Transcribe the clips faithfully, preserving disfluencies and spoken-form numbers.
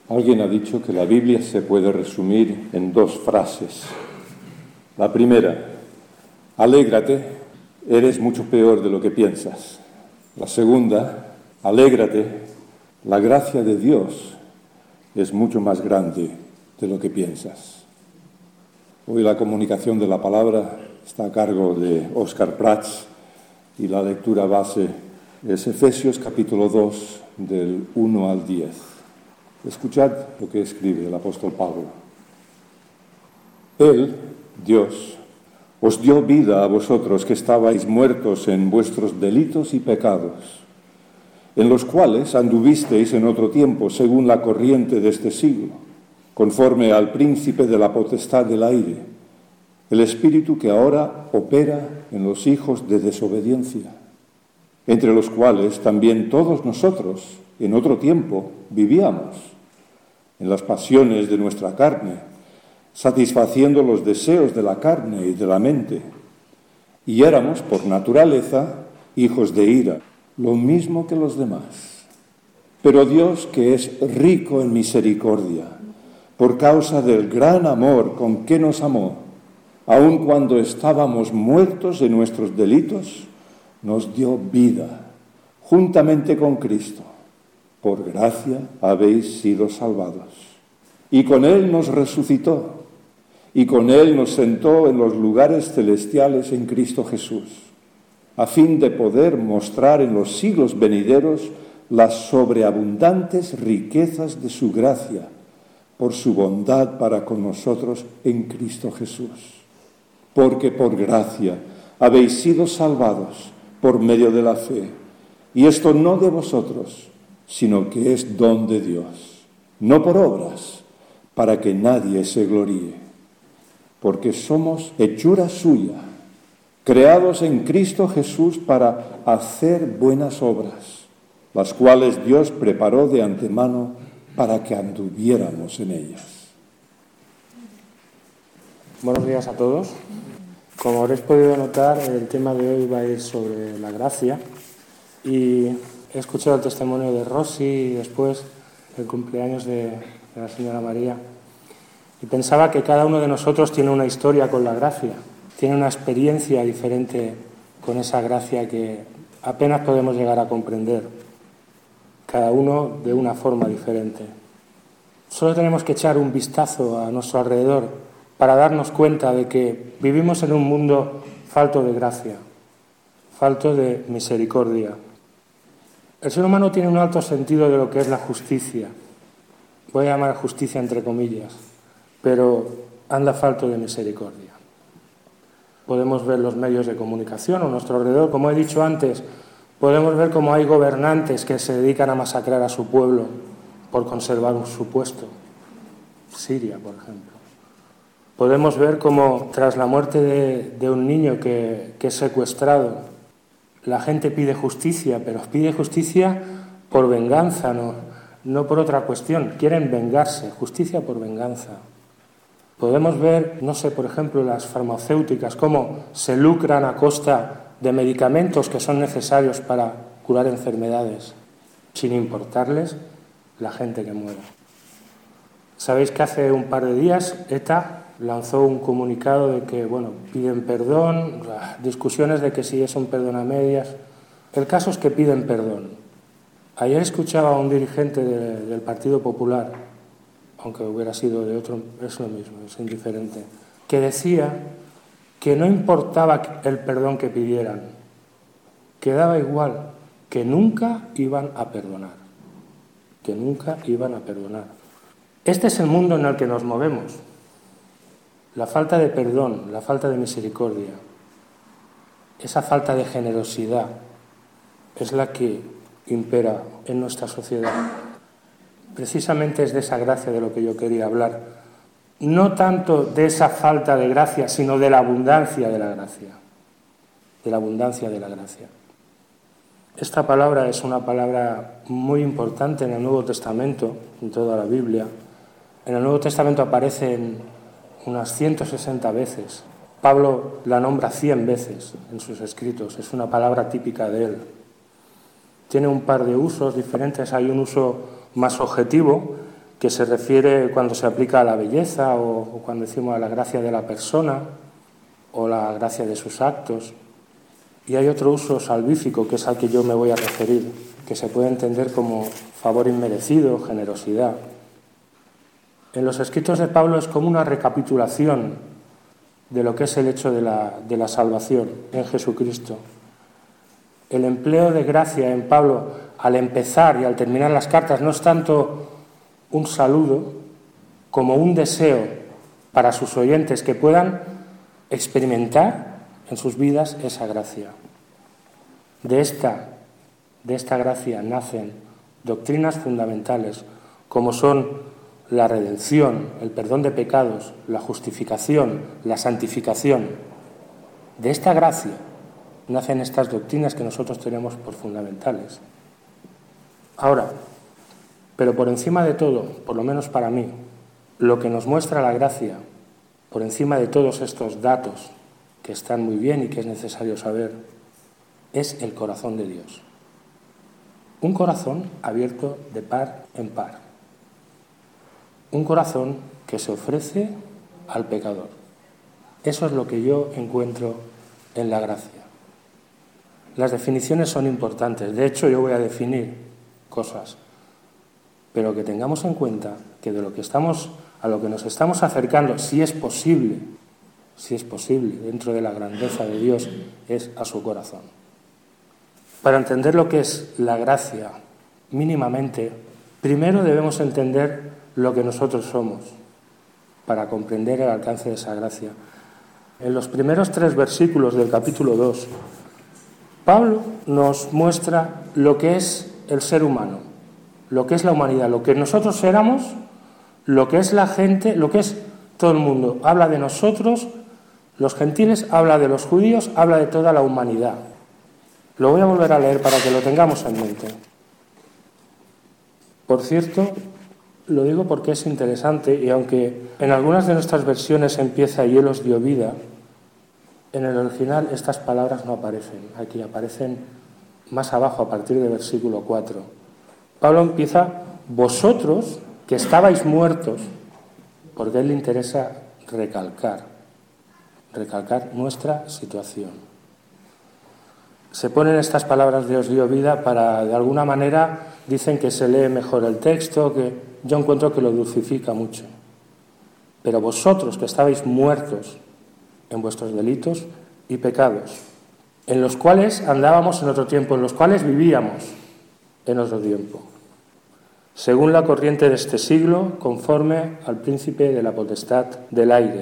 Alguien ha dicho que la Biblia se puede resumir en dos frases. La primera, alégrate, eres mucho peor de lo que piensas. La segunda, alégrate, la gracia de Dios es mucho más grande de lo que piensas. Hoy la comunicación de la palabra está a cargo de Óscar Prats y la lectura base es Efesios capítulo dos, del uno al diez. Escuchad lo que escribe el apóstol Pablo. Él, Dios, os dio vida a vosotros que estabais muertos en vuestros delitos y pecados, en los cuales anduvisteis en otro tiempo según la corriente de este siglo, conforme al príncipe de la potestad del aire, el espíritu que ahora opera en los hijos de desobediencia, entre los cuales también todos nosotros en otro tiempo vivíamos, en las pasiones de nuestra carne, satisfaciendo los deseos de la carne y de la mente, y éramos por naturaleza hijos de ira, lo mismo que los demás. Pero Dios, que es rico en misericordia, por causa del gran amor con que nos amó, aun cuando estábamos muertos en nuestros delitos, nos dio vida juntamente con Cristo. Por gracia habéis sido salvados. Y con Él nos resucitó, y con Él nos sentó en los lugares celestiales en Cristo Jesús, a fin de poder mostrar en los siglos venideros las sobreabundantes riquezas de su gracia, por su bondad para con nosotros en Cristo Jesús. Porque por gracia habéis sido salvados por medio de la fe, y esto no de vosotros, sino que es don de Dios, no por obras, para que nadie se gloríe, porque somos hechura suya, creados en Cristo Jesús para hacer buenas obras, las cuales Dios preparó de antemano para que anduviéramos en ellas. Buenos días a todos. Como habréis podido notar, el tema de hoy va a ir sobre la gracia, y he escuchado el testimonio de Rosy y después el cumpleaños de, de la señora María, y pensaba que cada uno de nosotros tiene una historia con la gracia, tiene una experiencia diferente con esa gracia que apenas podemos llegar a comprender, cada uno de una forma diferente. Solo tenemos que echar un vistazo a nuestro alrededor para darnos cuenta de que vivimos en un mundo falto de gracia, falto de misericordia. El ser humano tiene un alto sentido de lo que es la justicia. Voy a llamar justicia entre comillas, pero anda falto de misericordia. Podemos ver los medios de comunicación a nuestro alrededor. Como he dicho antes, podemos ver cómo hay gobernantes que se dedican a masacrar a su pueblo por conservar su puesto. Siria, por ejemplo. Podemos ver cómo tras la muerte de, de un niño que, que es secuestrado, la gente pide justicia, pero pide justicia por venganza, no, no por otra cuestión. Quieren vengarse, justicia por venganza. Podemos ver, no sé, por ejemplo, las farmacéuticas, cómo se lucran a costa de medicamentos que son necesarios para curar enfermedades, sin importarles la gente que muere. Sabéis que hace un par de días ETA lanzó un comunicado de que, bueno, piden perdón, discusiones de que si es un perdón a medias. El caso es que piden perdón. Ayer escuchaba a un dirigente de, del Partido Popular, aunque hubiera sido de otro, es lo mismo, es indiferente, que decía que no importaba el perdón que pidieran, que daba igual, que nunca iban a perdonar, que nunca iban a perdonar. Este es el mundo en el que nos movemos. La falta de perdón, la falta de misericordia, esa falta de generosidad es la que impera en nuestra sociedad. Precisamente es de esa gracia de lo que yo quería hablar. No tanto de esa falta de gracia, sino de la abundancia de la gracia. De la abundancia de la gracia. Esta palabra es una palabra muy importante en el Nuevo Testamento, en toda la Biblia. En el Nuevo Testamento aparece en unas ciento sesenta veces. Pablo la nombra cien veces en sus escritos, es una palabra típica de él. Tiene un par de usos diferentes, hay un uso más objetivo que se refiere cuando se aplica a la belleza o, o cuando decimos a la gracia de la persona o la gracia de sus actos. Y hay otro uso salvífico, que es al que yo me voy a referir, que se puede entender como favor inmerecido, generosidad. En los escritos de Pablo es como una recapitulación de lo que es el hecho de la, de la salvación en Jesucristo. El empleo de gracia en Pablo al empezar y al terminar las cartas no es tanto un saludo como un deseo para sus oyentes que puedan experimentar en sus vidas esa gracia. De esta, de esta gracia nacen doctrinas fundamentales como son la redención, el perdón de pecados, la justificación, la santificación. De esta gracia nacen estas doctrinas que nosotros tenemos por fundamentales. Ahora, pero por encima de todo, por lo menos para mí, lo que nos muestra la gracia, por encima de todos estos datos que están muy bien y que es necesario saber, es el corazón de Dios. Un corazón abierto de par en par. Un corazón que se ofrece al pecador. Eso es lo que yo encuentro en la gracia. Las definiciones son importantes. De hecho, yo voy a definir cosas. Pero que tengamos en cuenta que de lo que estamos, a lo que nos estamos acercando, si es posible, si es posible, dentro de la grandeza de Dios, es a su corazón. Para entender lo que es la gracia, mínimamente, primero debemos entender lo que nosotros somos, para comprender el alcance de esa gracia. En los primeros tres versículos del capítulo dos, Pablo nos muestra lo que es el ser humano, lo que es la humanidad, lo que nosotros éramos, lo que es la gente, lo que es todo el mundo. Habla de nosotros, los gentiles, habla de los judíos, habla de toda la humanidad. Lo voy a volver a leer para que lo tengamos en mente. Por cierto, lo digo porque es interesante y aunque en algunas de nuestras versiones empieza y Él os dio vida, en el original estas palabras no aparecen. Aquí aparecen más abajo, a partir del versículo cuatro. Pablo empieza, vosotros que estabais muertos, porque a Él le interesa recalcar, recalcar nuestra situación. Se ponen estas palabras de os dio vida para, de alguna manera, dicen que se lee mejor el texto, que yo encuentro que lo dulcifica mucho. Pero vosotros que estabais muertos en vuestros delitos y pecados, en los cuales andábamos en otro tiempo, en los cuales vivíamos en otro tiempo, según la corriente de este siglo, conforme al príncipe de la potestad del aire,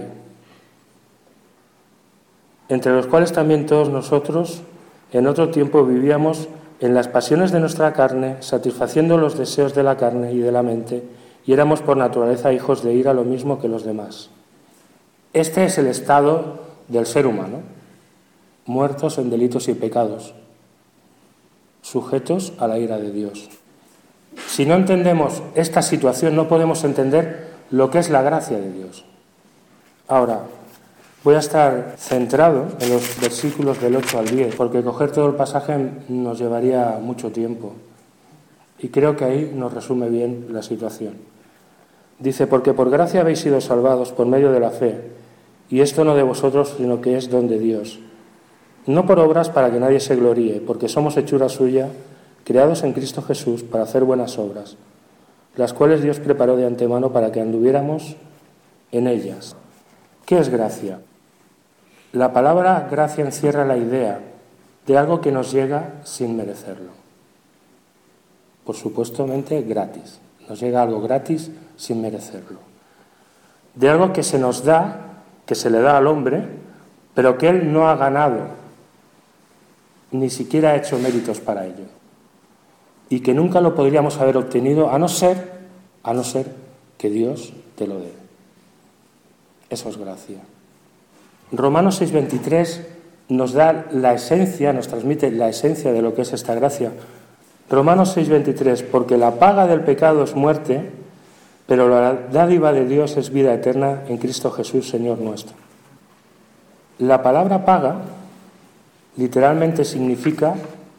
entre los cuales también todos nosotros en otro tiempo vivíamos en las pasiones de nuestra carne, satisfaciendo los deseos de la carne y de la mente, y éramos por naturaleza hijos de ira lo mismo que los demás. Este es el estado del ser humano, muertos en delitos y pecados, sujetos a la ira de Dios. Si no entendemos esta situación, no podemos entender lo que es la gracia de Dios. Ahora, voy a estar centrado en los versículos del ocho al diez, porque coger todo el pasaje nos llevaría mucho tiempo. Y creo que ahí nos resume bien la situación. Dice, porque por gracia habéis sido salvados por medio de la fe, y esto no de vosotros, sino que es don de Dios. No por obras para que nadie se gloríe, porque somos hechura suya, creados en Cristo Jesús para hacer buenas obras, las cuales Dios preparó de antemano para que anduviéramos en ellas. ¿Qué es gracia? La palabra gracia encierra la idea de algo que nos llega sin merecerlo. Por supuestamente gratis. Nos llega algo gratis sin merecerlo. De algo que se nos da, que se le da al hombre, pero que él no ha ganado, ni siquiera ha hecho méritos para ello. Y que nunca lo podríamos haber obtenido a no ser, a no ser que Dios te lo dé. Eso es gracia. Romanos seis veintitrés nos da la esencia, nos transmite la esencia de lo que es esta gracia. Romanos seis veintitrés, porque la paga del pecado es muerte, pero la dádiva de Dios es vida eterna en Cristo Jesús, Señor nuestro. La palabra paga literalmente significa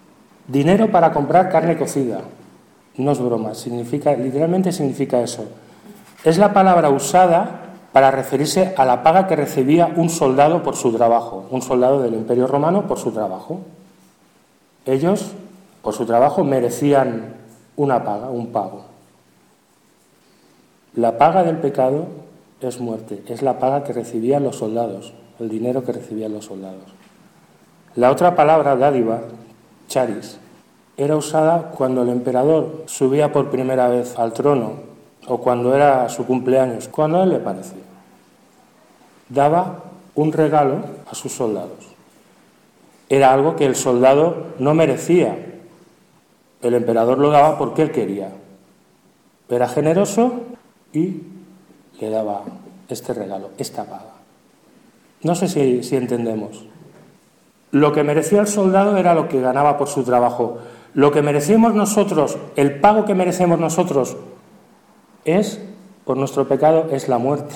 dinero para comprar carne cocida. No es broma, significa, literalmente significa eso. Es la palabra usada para referirse a la paga que recibía un soldado por su trabajo, un soldado del Imperio Romano por su trabajo. Ellos, por su trabajo, merecían una paga, un pago. La paga del pecado es muerte, es la paga que recibían los soldados, el dinero que recibían los soldados. La otra palabra, dádiva, charis, era usada cuando el emperador subía por primera vez al trono o cuando era su cumpleaños, cuando a él le parecía. Daba un regalo a sus soldados. Era algo que el soldado no merecía. El emperador lo daba porque él quería. Era generoso y le daba este regalo, esta paga. No sé si, si entendemos. Lo que merecía el soldado era lo que ganaba por su trabajo. Lo que merecemos nosotros, el pago que merecemos nosotros, es, por nuestro pecado, es la muerte.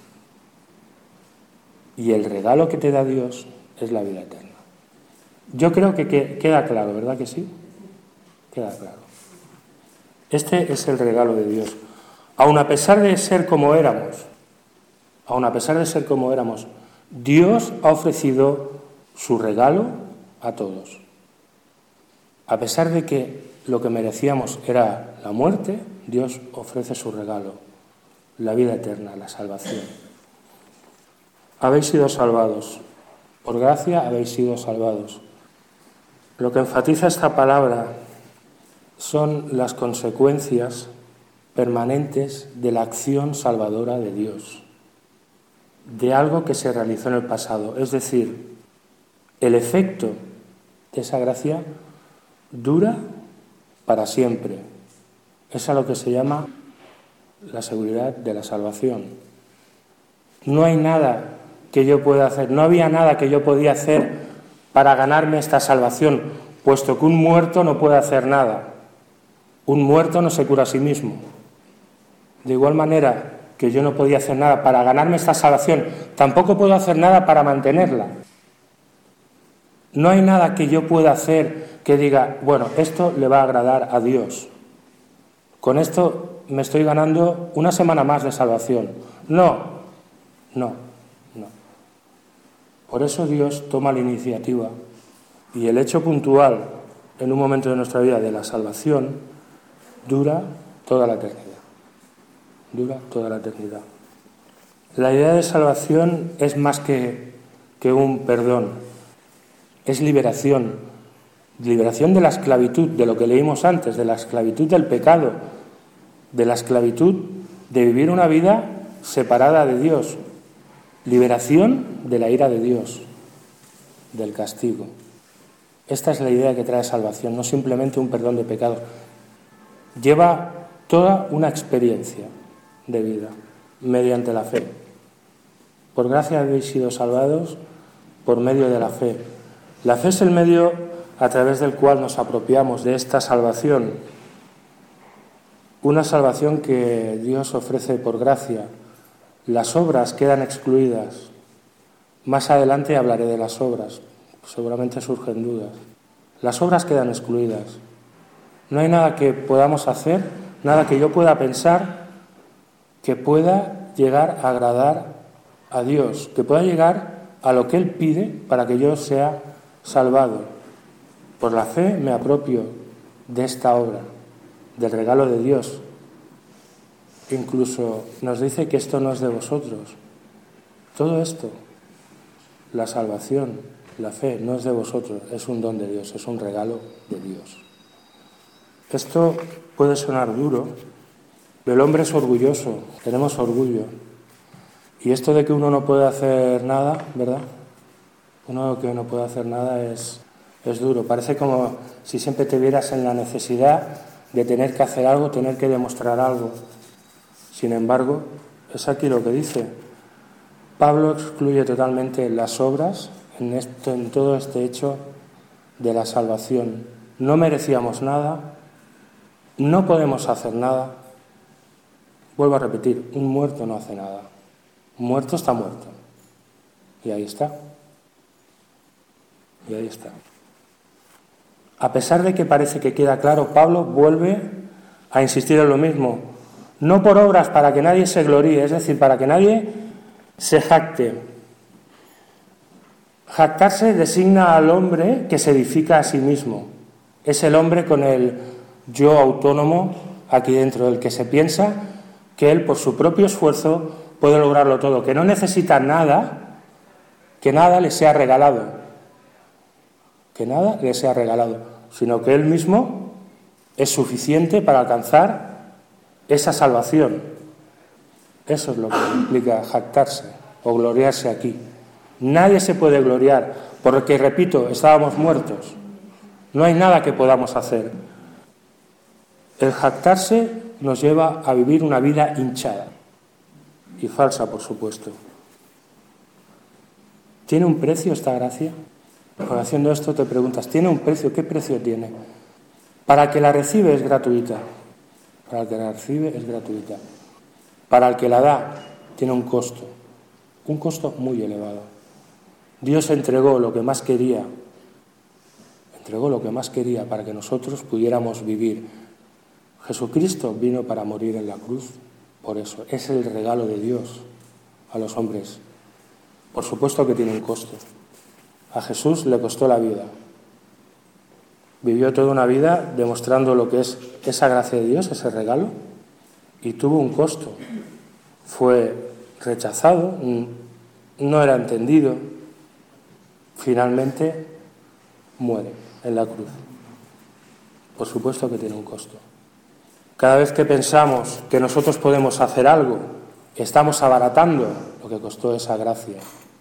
Y el regalo que te da Dios es la vida eterna. Yo creo que queda claro, ¿verdad que sí? Queda claro. Este es el regalo de Dios. Aun a pesar de ser como éramos, aun a pesar de ser como éramos, Dios ha ofrecido su regalo a todos. A pesar de que lo que merecíamos era la muerte, Dios ofrece su regalo, la vida eterna, la salvación. Habéis sido salvados. Por gracia habéis sido salvados. Lo que enfatiza esta palabra son las consecuencias permanentes de la acción salvadora de Dios, de algo que se realizó en el pasado. Es decir, el efecto de esa gracia dura para siempre. Es a lo que se llama la seguridad de la salvación. No hay nada que yo pueda hacer, no había nada que yo podía hacer para ganarme esta salvación, puesto que un muerto no puede hacer nada. Un muerto no se cura a sí mismo. De igual manera que yo no podía hacer nada para ganarme esta salvación, tampoco puedo hacer nada para mantenerla. No hay nada que yo pueda hacer que diga, bueno, esto le va a agradar a Dios. Con esto me estoy ganando una semana más de salvación. No, no, no. Por eso Dios toma la iniciativa y el hecho puntual en un momento de nuestra vida de la salvación dura toda la eternidad. Dura toda la eternidad. La idea de salvación es más que, que un perdón, es liberación, liberación de la esclavitud, de lo que leímos antes, de la esclavitud del pecado, de la esclavitud de vivir una vida separada de Dios, liberación de la ira de Dios, del castigo. Esta es la idea que trae salvación, no simplemente un perdón de pecados. Lleva toda una experiencia de vida mediante la fe. Por gracia habéis sido salvados por medio de la fe. La fe es el medio a través del cual nos apropiamos de esta salvación, una salvación que Dios ofrece por gracia. Las obras quedan excluidas. Más adelante hablaré de las obras, seguramente surgen dudas. Las obras quedan excluidas. No hay nada que podamos hacer, nada que yo pueda pensar que pueda llegar a agradar a Dios, que pueda llegar a lo que Él pide para que yo sea salvado. Por la fe me apropio de esta obra, del regalo de Dios. Incluso nos dice que esto no es de vosotros. Todo esto, la salvación, la fe, no es de vosotros, es un don de Dios, es un regalo de Dios. Esto puede sonar duro, pero el hombre es orgulloso, tenemos orgullo. Y esto de que uno no puede hacer nada, ¿verdad? Uno que no puede hacer nada es, es duro. Parece como si siempre te vieras en la necesidad de tener que hacer algo, tener que demostrar algo. Sin embargo, es aquí lo que dice. Pablo excluye totalmente las obras en, esto, en todo este hecho de la salvación. No merecíamos nada, no podemos hacer nada. Vuelvo a repetir, un muerto no hace nada. Un muerto está muerto. Y ahí está. Y ahí está. A pesar de que parece que queda claro, Pablo vuelve a insistir en lo mismo. no por obras para que nadie se gloríe, es decir, para que nadie se jacte. Jactarse designa al hombre que se edifica a sí mismo. Es el hombre con el yo autónomo aquí dentro, el que se piensa que él por su propio esfuerzo puede lograrlo todo, que no necesita nada, que nada le sea regalado, que nada le sea regalado, sino que él mismo es suficiente para alcanzar esa salvación. Eso es lo que implica jactarse o gloriarse aquí. Nadie se puede gloriar porque, repito, estábamos muertos. No hay nada que podamos hacer. El jactarse nos lleva a vivir una vida hinchada y falsa, por supuesto. ¿Tiene un precio esta gracia? Cuando haciendo esto te preguntas, ¿tiene un precio? ¿Qué precio tiene? Para el que la recibe es gratuita. Para el que la recibe es gratuita. Para el que la da tiene un costo. Un costo muy elevado. Dios entregó lo que más quería. Entregó lo que más quería para que nosotros pudiéramos vivir. Jesucristo vino para morir en la cruz. Por eso, es el regalo de Dios a los hombres. Por supuesto que tiene un costo. A Jesús le costó la vida. Vivió toda una vida demostrando lo que es esa gracia de Dios, ese regalo, y tuvo un costo. Fue rechazado, no era entendido, finalmente muere en la cruz. Por supuesto que tiene un costo. Cada vez que pensamos que nosotros podemos hacer algo, estamos abaratando lo que costó esa gracia.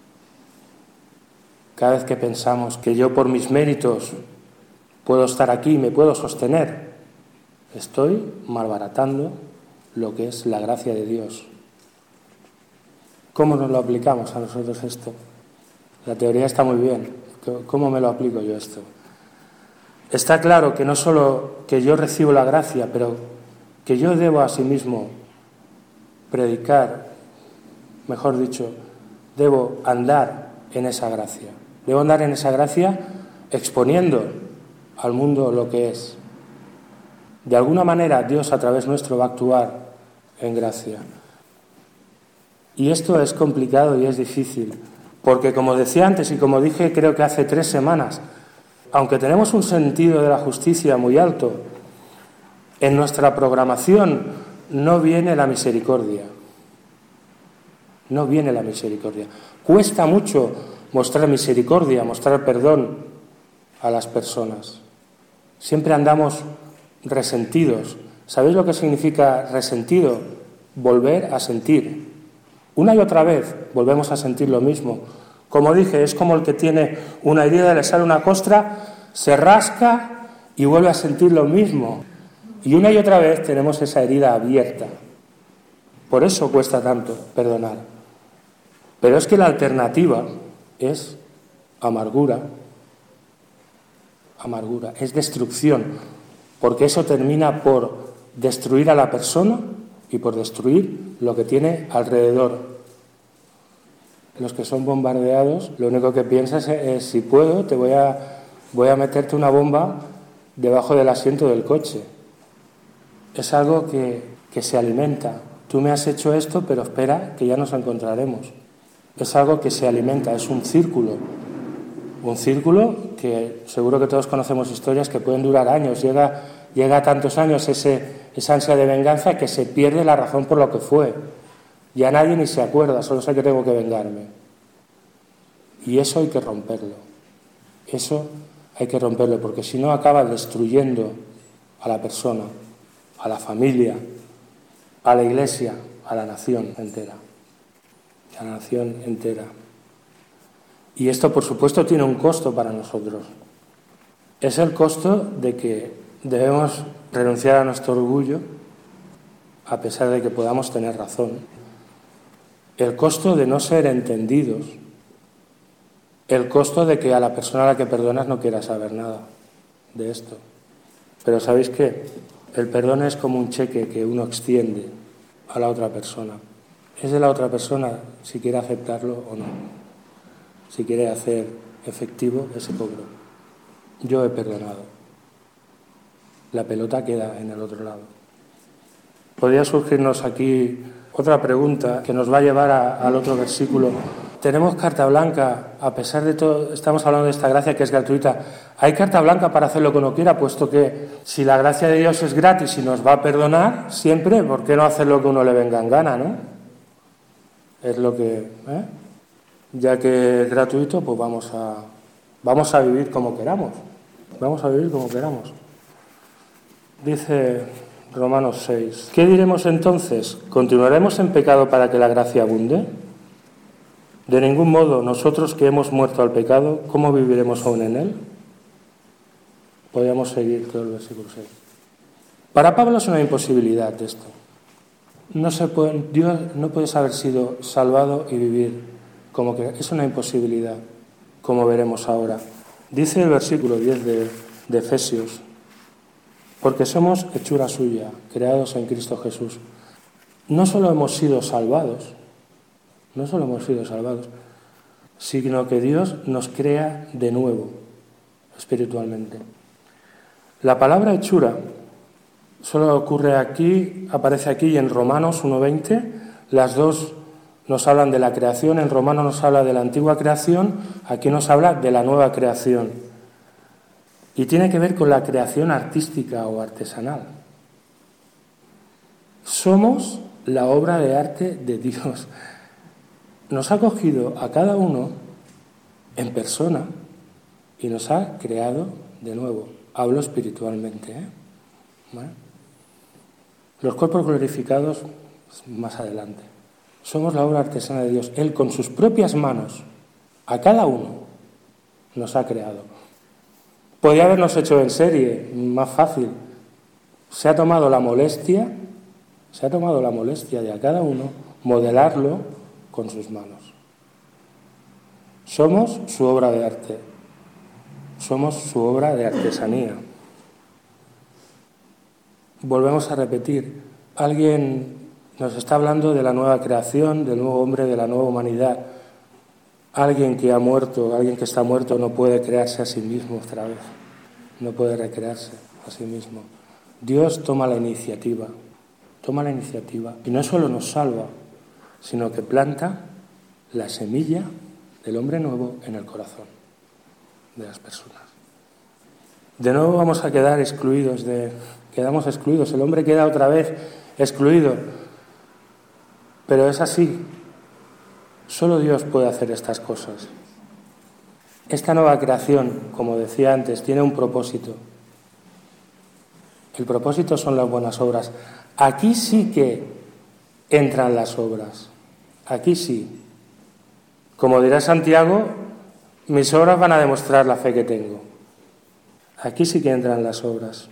Cada vez que pensamos que yo por mis méritos puedo estar aquí y me puedo sostener, estoy malbaratando lo que es la gracia de Dios. ¿Cómo nos lo aplicamos a nosotros esto? La teoría está muy bien. ¿Cómo me lo aplico yo esto? Está claro que no solo que yo recibo la gracia, pero que yo debo a sí mismo predicar, mejor dicho, debo andar en esa gracia. Debo andar en esa gracia exponiendo al mundo lo que es. De alguna manera Dios a través nuestro va a actuar en gracia. Y esto es complicado y es difícil, porque como decía antes y como dije creo que hace tres semanas, aunque tenemos un sentido de la justicia muy alto, en nuestra programación no viene la misericordia. No viene la misericordia. Cuesta mucho mostrar misericordia, mostrar perdón a las personas. Siempre andamos resentidos. ¿Sabéis lo que significa resentido? Volver a sentir. Una y otra vez volvemos a sentir lo mismo. Como dije, es como el que tiene una herida, le sale una costra, se rasca y vuelve a sentir lo mismo. Y una y otra vez tenemos esa herida abierta. Por eso cuesta tanto perdonar. Pero es que la alternativa es amargura, amargura, es destrucción, porque eso termina por destruir a la persona y por destruir lo que tiene alrededor. Los que son bombardeados, lo único que piensas es, es si puedo, te voy a, voy a meterte una bomba debajo del asiento del coche. Es algo que, que se alimenta. Tú me has hecho esto, pero espera que ya nos encontraremos. Es algo que se alimenta, es un círculo. Un círculo que seguro que todos conocemos historias que pueden durar años. Llega, llega a tantos años ese, esa ansia de venganza que se pierde la razón por lo que fue. Ya nadie ni se acuerda, solo sé que tengo que vengarme. Y eso hay que romperlo. Eso hay que romperlo, porque si no acaba destruyendo a la persona, a la familia, a la iglesia, a la nación entera. A la nación entera. Y esto, por supuesto, tiene un costo para nosotros. Es el costo de que debemos renunciar a nuestro orgullo, a pesar de que podamos tener razón. El costo de no ser entendidos. El costo de que a la persona a la que perdonas no quiera saber nada de esto. Pero ¿sabéis qué? El perdón es como un cheque que uno extiende a la otra persona. Es de la otra persona si quiere aceptarlo o no. Si quiere hacer efectivo ese cobro. Yo he perdonado. La pelota queda en el otro lado. Podría surgirnos aquí otra pregunta que nos va a llevar a, al otro versículo. Tenemos carta blanca, a pesar de todo, estamos hablando de esta gracia que es gratuita. Hay carta blanca para hacer lo que uno quiera, puesto que si la gracia de Dios es gratis y nos va a perdonar siempre, ¿por qué no hacer lo que uno le venga en gana, no? Es lo que, ¿eh? Ya que es gratuito, pues vamos a, vamos a vivir como queramos. Vamos a vivir como queramos. Dice Romanos seis. ¿Qué diremos entonces? ¿Continuaremos en pecado para que la gracia abunde? De ningún modo, nosotros que hemos muerto al pecado, ¿cómo viviremos aún en él? Podríamos seguir todo el versículo seis. Para Pablo es una imposibilidad esto. No se puede, Dios no puedes haber sido salvado y vivir como que es una imposibilidad, como veremos ahora. Dice el versículo diez de, de Efesios, porque somos hechura suya, creados en Cristo Jesús. No solo hemos sido salvados, no solo hemos sido salvados, sino que Dios nos crea de nuevo, espiritualmente. La palabra hechura solo ocurre aquí, aparece aquí y en Romanos uno veinte, las dos nos hablan de la creación, en Romanos nos habla de la antigua creación, aquí nos habla de la nueva creación. Y tiene que ver con la creación artística o artesanal. Somos la obra de arte de Dios. Nos ha cogido a cada uno en persona y nos ha creado de nuevo. Hablo espiritualmente, ¿eh? ¿Vale? Los cuerpos glorificados más adelante. Somos la obra artesana de Dios. Él con sus propias manos, a cada uno, nos ha creado. Podría habernos hecho en serie, más fácil. Se ha tomado la molestia, se ha tomado la molestia de a cada uno modelarlo con sus manos. Somos su obra de arte. Somos su obra de artesanía. Volvemos a repetir. Alguien nos está hablando de la nueva creación, del nuevo hombre, de la nueva humanidad. Alguien que ha muerto, alguien que está muerto no puede crearse a sí mismo otra vez. No puede recrearse a sí mismo. Dios toma la iniciativa. Toma la iniciativa. Y no solo nos salva, sino que planta la semilla del hombre nuevo en el corazón de las personas. De nuevo vamos a quedar excluidos, de, quedamos excluidos, el hombre queda otra vez excluido. Pero es así, solo Dios puede hacer estas cosas. Esta nueva creación, como decía antes, tiene un propósito. El propósito son las buenas obras. Aquí sí que entran las obras, aquí sí. Como dirá Santiago, mis obras van a demostrar la fe que tengo. Aquí sí que entran las obras.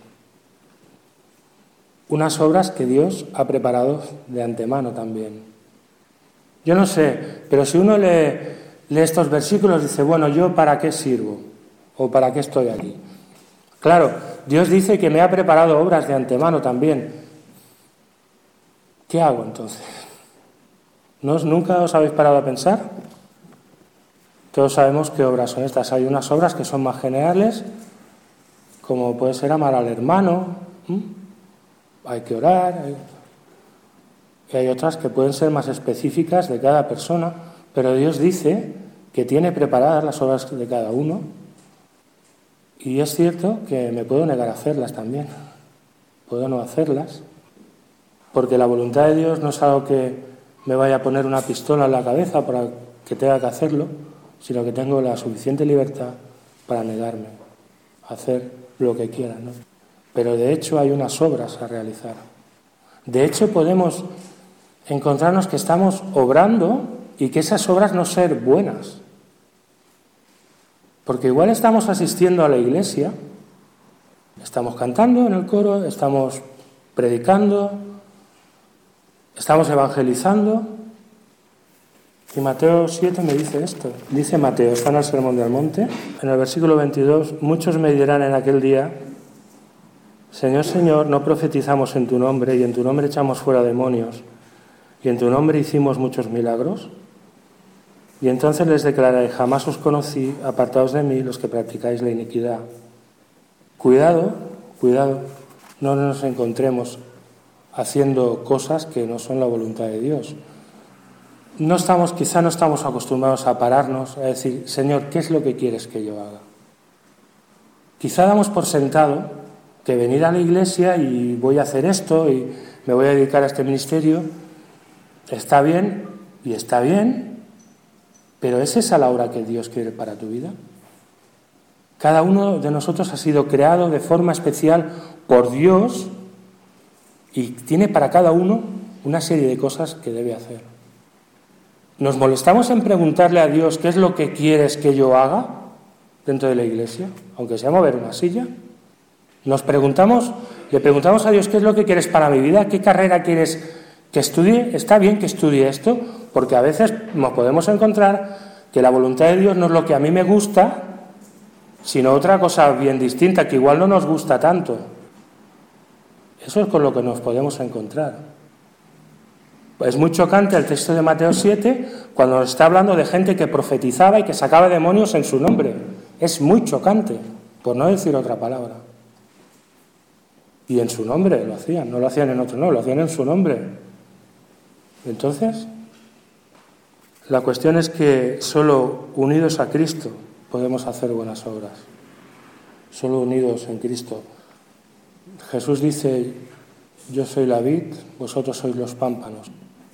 Unas obras que Dios ha preparado de antemano también. Yo no sé, pero si uno lee, lee estos versículos, dice, bueno, ¿yo para qué sirvo? ¿O para qué estoy aquí? Claro, Dios dice que me ha preparado obras de antemano también. ¿Qué hago entonces? ¿No, ¿Nunca os habéis parado a pensar? Todos sabemos qué obras son estas. Hay unas obras que son más generales, como puede ser amar al hermano, ¿Mm? hay que orar, hay... y hay otras que pueden ser más específicas de cada persona, pero Dios dice que tiene preparadas las obras de cada uno, y es cierto que me puedo negar a hacerlas también, puedo no hacerlas, porque la voluntad de Dios no es algo que me vaya a poner una pistola en la cabeza para que tenga que hacerlo, sino que tengo la suficiente libertad para negarme a hacer lo que quiera, ¿no? Pero de hecho hay unas obras a realizar. De hecho podemos encontrarnos que estamos obrando y que esas obras no ser buenas. Porque igual estamos asistiendo a la iglesia, estamos cantando en el coro, estamos predicando, estamos evangelizando. Y Mateo siete me dice esto. Dice Mateo, está en el Sermón del Monte, en el versículo veintidós, muchos me dirán en aquel día, Señor, Señor, no profetizamos en tu nombre y en tu nombre echamos fuera demonios y en tu nombre hicimos muchos milagros. Y entonces les declararé, jamás os conocí, apartaos de mí los que practicáis la iniquidad. Cuidado, cuidado, no nos encontremos haciendo cosas que no son la voluntad de Dios. No estamos, quizá no estamos acostumbrados a pararnos, a decir, Señor, ¿qué es lo que quieres que yo haga? Quizá damos por sentado que venir a la iglesia y voy a hacer esto y me voy a dedicar a este ministerio, está bien y está bien, pero ¿es esa la obra que Dios quiere para tu vida? Cada uno de nosotros ha sido creado de forma especial por Dios y tiene para cada uno una serie de cosas que debe hacer. ¿Nos molestamos en preguntarle a Dios qué es lo que quieres que yo haga dentro de la iglesia, aunque sea mover una silla? Nos preguntamos, le preguntamos a Dios qué es lo que quieres para mi vida, qué carrera quieres que estudie. Está bien que estudie esto, porque a veces nos podemos encontrar que la voluntad de Dios no es lo que a mí me gusta, sino otra cosa bien distinta, que igual no nos gusta tanto. Eso es con lo que nos podemos encontrar. Es muy chocante el texto de Mateo siete, cuando nos está hablando de gente que profetizaba y que sacaba demonios en su nombre. Es muy chocante, por no decir otra palabra. Y en su nombre lo hacían, no lo hacían en otro, no, lo hacían en su nombre. Entonces, la cuestión es que solo unidos a Cristo podemos hacer buenas obras. Solo unidos en Cristo. Jesús dice, yo soy la vid, vosotros sois los pámpanos.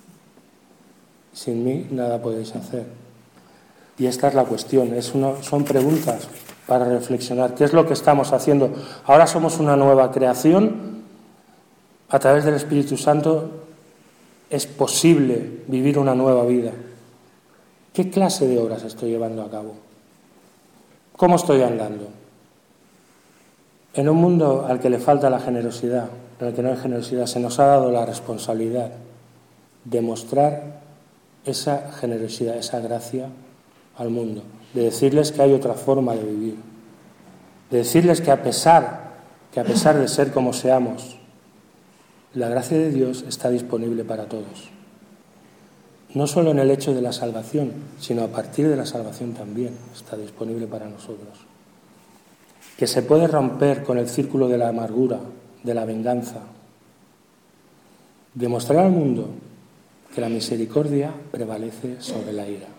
Sin mí nada podéis hacer. Y esta es la cuestión, es una, son preguntas para reflexionar. ¿Qué es lo que estamos haciendo? Ahora somos una nueva creación. A través del Espíritu Santo es posible vivir una nueva vida. ¿Qué clase de obras estoy llevando a cabo? ¿Cómo estoy andando? En un mundo al que le falta la generosidad, en el que no hay generosidad, se nos ha dado la responsabilidad de mostrar esa generosidad, esa gracia al mundo, de decirles que hay otra forma de vivir, de decirles que a pesar, que a pesar de ser como seamos, la gracia de Dios está disponible para todos. No solo en el hecho de la salvación, sino a partir de la salvación también está disponible para nosotros. Que se puede romper con el círculo de la amargura, de la venganza. Demostrar al mundo que la misericordia prevalece sobre la ira.